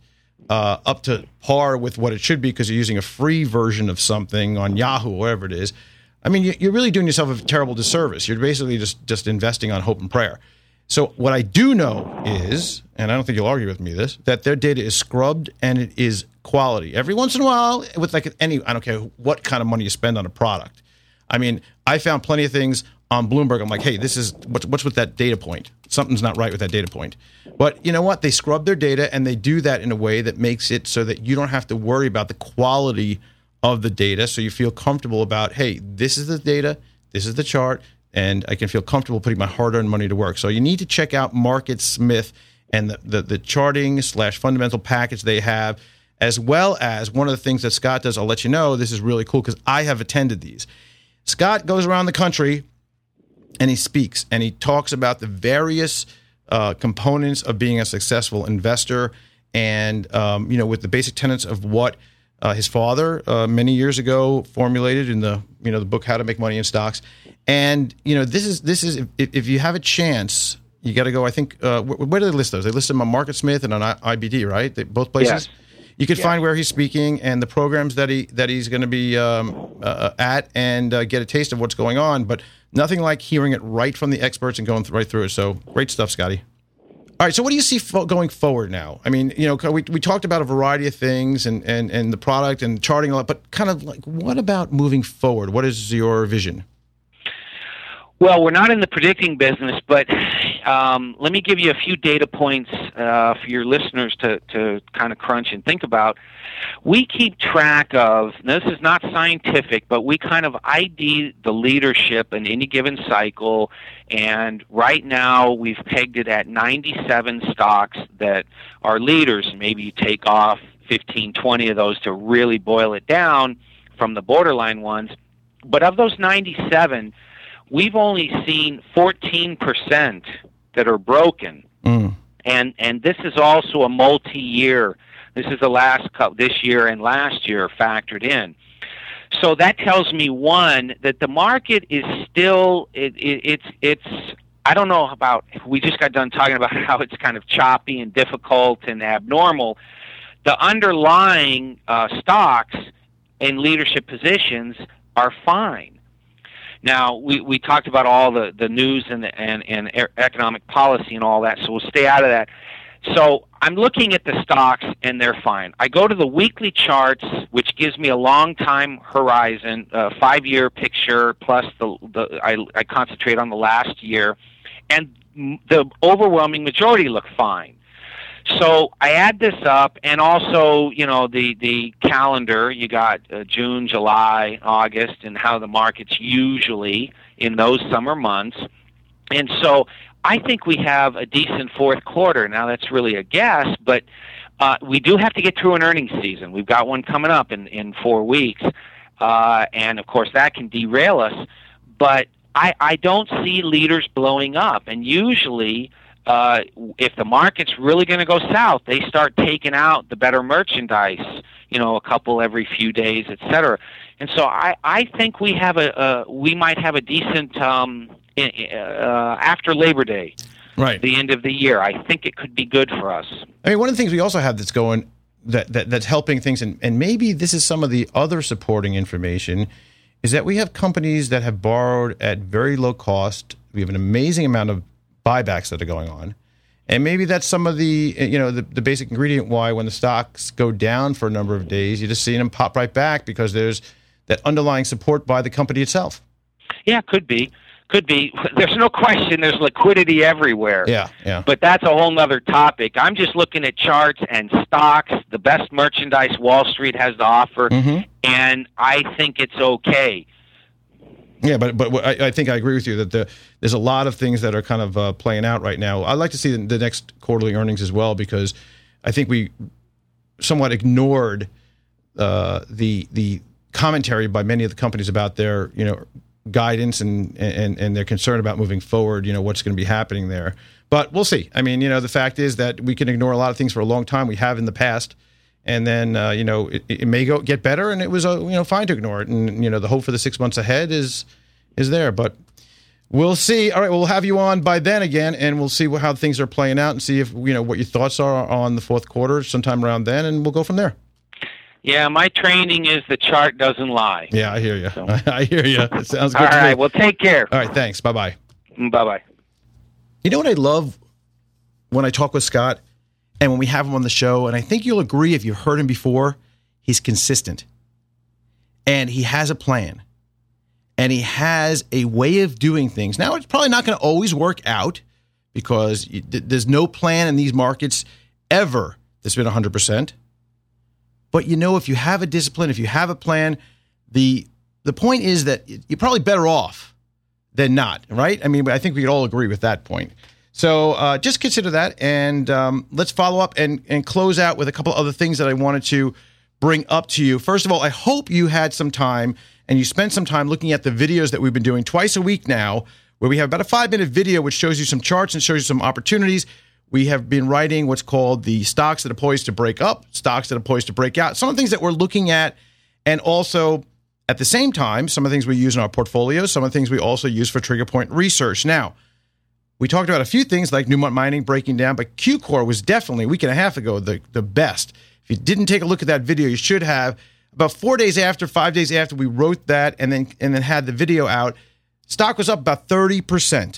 up to par with what it should be because you're using a free version of something on Yahoo, wherever it is, I mean, you're really doing yourself a terrible disservice. You're basically just investing on hope and prayer. So what I do know is, and I don't think you'll argue with me this, that their data is scrubbed and it is quality. Every once in a while, with I don't care what kind of money you spend on a product. I mean, I found plenty of things on Bloomberg. I'm like, hey, this is what's with that data point? Something's not right with that data point. But you know what? They scrub their data, and they do that in a way that makes it so that you don't have to worry about the quality of the data, so you feel comfortable about, hey, this is the data, this is the chart, and I can feel comfortable putting my hard-earned money to work. So you need to check out MarketSmith and the charting / fundamental package they have, as well as one of the things that Scott does. I'll let you know, this is really cool because I have attended these. Scott goes around the country and he speaks and he talks about the various components of being a successful investor, and with the basic tenets of what his father many years ago formulated in the book How to Make Money in Stocks. And this is if you have a chance, you got to go. I think where do they list those? They list them on MarketSmith and on IBD, right? Both places. Yes. You can find where he's speaking and the programs that he's going to be at, and get a taste of what's going on. But nothing like hearing it right from the experts and going right through it. So great stuff, Scotty. All right, so what do you see going forward now? I mean, we talked about a variety of things and the product and charting a lot, but kind of like, what about moving forward? What is your vision? Well, we're not in the predicting business, but let me give you a few data points for your listeners to kind of crunch and think about. We keep track of, now this is not scientific, but we kind of ID the leadership in any given cycle, and right now we've pegged it at 97 stocks that are leaders. Maybe you take off 15, 20 of those to really boil it down from the borderline ones. But of those 97, we've only seen 14% that are broken. And this is also a multi-year. This is the last this year and last year factored in. So that tells me, one, that the market is still, it's I don't know about, we just got done talking about how it's kind of choppy and difficult and abnormal. The underlying stocks in leadership positions are fine. Now, we talked about all the news and economic policy and all that, so we'll stay out of that. So I'm looking at the stocks, and they're fine. I go to the weekly charts, which gives me a long time horizon, 5-year picture, plus I concentrate on the last year, and the overwhelming majority look fine. So I add this up, and also, the calendar. You got June, July, August, and how the market's usually in those summer months. And so I think we have a decent fourth quarter. Now, that's really a guess, but we do have to get through an earnings season. We've got one coming up in 4 weeks, and, of course, that can derail us. But I don't see leaders blowing up, and usually if the market's really going to go south, they start taking out the better merchandise, a couple every few days, et cetera. And so I think we might have a decent after Labor Day, right, the end of the year. I think it could be good for us. I mean, one of the things we also have that's going that's helping things, and maybe this is some of the other supporting information, is that we have companies that have borrowed at very low cost. We have an amazing amount of buybacks that are going on. And maybe that's some of the, the basic ingredient why when the stocks go down for a number of days, you just see them pop right back because there's that underlying support by the company itself. Yeah, could be. There's no question there's liquidity everywhere. Yeah. But that's a whole nother topic. I'm just looking at charts and stocks, the best merchandise Wall Street has to offer, and I think it's okay. Yeah, but I think I agree with you that there's a lot of things that are kind of playing out right now. I'd like to see the next quarterly earnings as well because I think we somewhat ignored the commentary by many of the companies about their guidance and their concern about moving forward. What's going to be happening there, but we'll see. I mean, the fact is that we can ignore a lot of things for a long time. We have in the past. And then, it may get better, and it was, fine to ignore it. And, the hope for the 6 months ahead is there. But we'll see. All right, we'll have you on by then again, and we'll see how things are playing out and see if, what your thoughts are on the fourth quarter sometime around then, and we'll go from there. Yeah, my training is the chart doesn't lie. Yeah, I hear you. So. I hear you. It sounds good All to right, me. well, take care. All right, thanks. Bye-bye. Bye-bye. You know what I love when I talk with Scott? And when we have him on the show, and I think you'll agree if you've heard him before, he's consistent. And he has a plan. And he has a way of doing things. Now, it's probably not going to always work out because there's no plan in these markets ever that's been 100%. But, if you have a discipline, if you have a plan, the point is that you're probably better off than not, right? I mean, I think we could all agree with that point. So just consider that, and let's follow up and close out with a couple other things that I wanted to bring up to you. First of all, I hope you had some time and you spent some time looking at the videos that we've been doing twice a week now, where we have about a 5-minute video which shows you some charts and shows you some opportunities. We have been writing what's called the stocks that are poised to break up, stocks that are poised to break out, some of the things that we're looking at, and also at the same time, some of the things we use in our portfolios, some of the things we also use for Trigger Point research. Now, we talked about a few things like Newmont Mining breaking down, but Q-Core was definitely, a week and a half ago, the best. If you didn't take a look at that video, you should have. About 5 days after we wrote that and then had the video out, stock was up about 30%.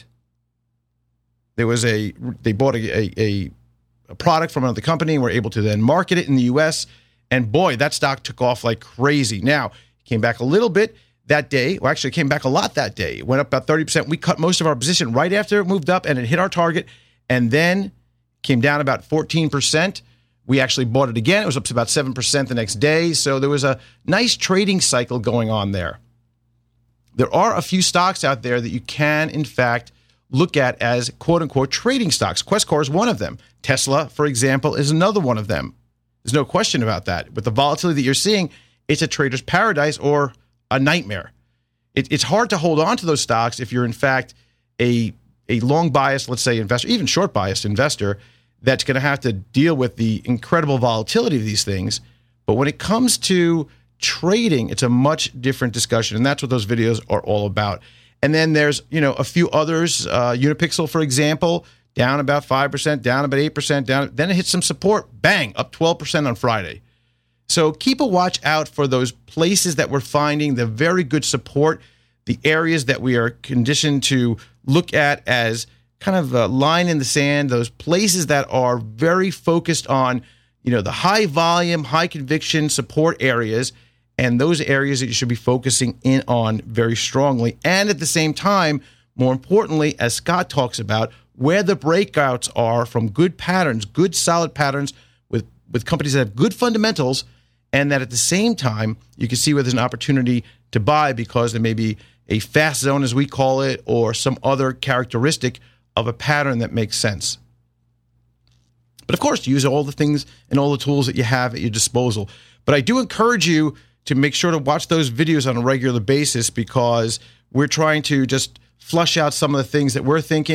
They bought a product from another company and were able to then market it in the U.S., and boy, that stock took off like crazy. Now, it came back a little bit that day. Well, actually, it came back a lot that day. It went up about 30%. We cut most of our position right after it moved up and it hit our target, and then came down about 14%. We actually bought it again. It was up to about 7% the next day. So there was a nice trading cycle going on there. There are a few stocks out there that you can, in fact, look at as quote-unquote trading stocks. Questcor is one of them. Tesla, for example, is another one of them. There's no question about that. With the volatility that you're seeing, it's a trader's paradise or a nightmare. It's hard to hold on to those stocks if you're, in fact, a long biased, let's say, investor, even short biased investor, that's going to have to deal with the incredible volatility of these things. But when it comes to trading, it's a much different discussion, and that's what those videos are all about. And then there's, a few others. Unipixel, for example, down about 5%, down about 8%, down. Then it hit some support. Bang, up 12% on Friday. So keep a watch out for those places that we're finding the very good support, the areas that we are conditioned to look at as kind of a line in the sand, those places that are very focused on, the high volume, high conviction support areas, and those areas that you should be focusing in on very strongly. And at the same time, more importantly, as Scott talks about, where the breakouts are from good patterns, good solid patterns with companies that have good fundamentals, and that at the same time, you can see where there's an opportunity to buy because there may be a fast zone, as we call it, or some other characteristic of a pattern that makes sense. But of course, use all the things and all the tools that you have at your disposal. But I do encourage you to make sure to watch those videos on a regular basis because we're trying to just flush out some of the things that we're thinking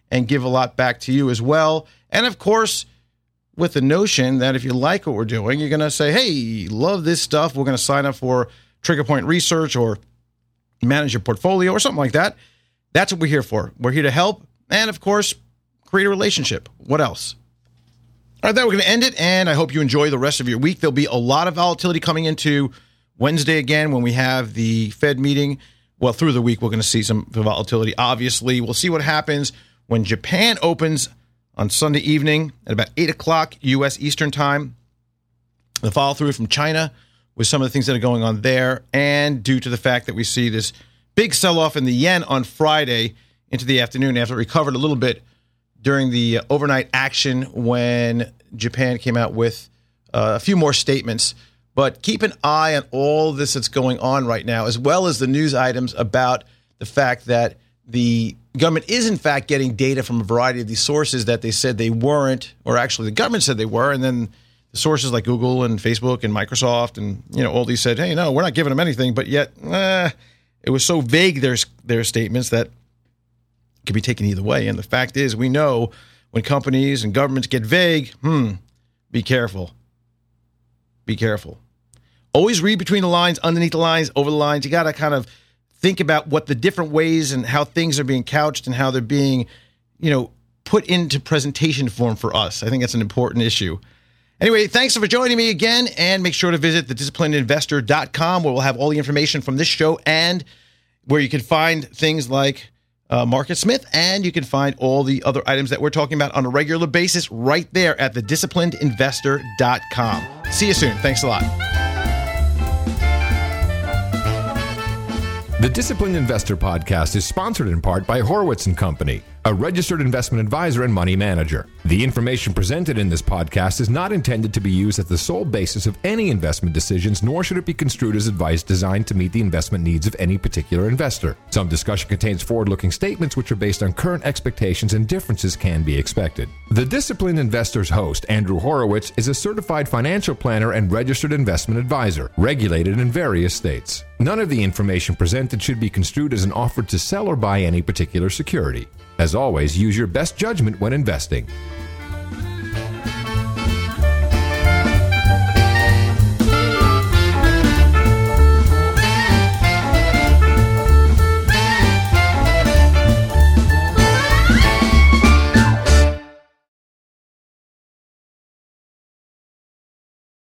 and give a lot back to you as well. And of course, with the notion that if you like what we're doing, you're going to say, hey, love this stuff. We're going to sign up for Trigger Point Research or manage your portfolio or something like that. That's what we're here for. We're here to help and, of course, create a relationship. What else? All right, that we're going to end it, and I hope you enjoy the rest of your week. There'll be a lot of volatility coming into Wednesday again when we have the Fed meeting. Well, through the week, we're going to see some volatility. Obviously, we'll see what happens when Japan opens on Sunday evening at about 8 o'clock U.S. Eastern Time. The follow-through from China with some of the things that are going on there, and due to the fact that we see this big sell-off in the yen on Friday into the afternoon after it recovered a little bit during the overnight action when Japan came out with a few more statements. But keep an eye on all this that's going on right now, as well as the news items about the fact that the government is, in fact, getting data from a variety of these sources that they said they weren't, or actually the government said they were, and then the sources like Google and Facebook and Microsoft and all these said, hey, no, we're not giving them anything, but yet it was so vague, their statements, that could be taken either way. And the fact is, we know when companies and governments get vague, be careful. Be careful. Always read between the lines, underneath the lines, over the lines. You got to kind of think about what the different ways and how things are being couched and how they're being, put into presentation form for us. I think that's an important issue. Anyway, thanks for joining me again, and make sure to visit thedisciplinedinvestor.com, where we'll have all the information from this show and where you can find things like Market Smith, and you can find all the other items that we're talking about on a regular basis right there at thedisciplinedinvestor.com. See you soon. Thanks a lot. The Disciplined Investor Podcast is sponsored in part by Horowitz & Company, a registered investment advisor and money manager. The information presented in this podcast is not intended to be used as the sole basis of any investment decisions, nor should it be construed as advice designed to meet the investment needs of any particular investor. Some discussion contains forward-looking statements which are based on current expectations, and differences can be expected. The Disciplined Investor's host, Andrew Horowitz, is a certified financial planner and registered investment advisor, regulated in various states. None of the information presented should be construed as an offer to sell or buy any particular security. As always, use your best judgment when investing.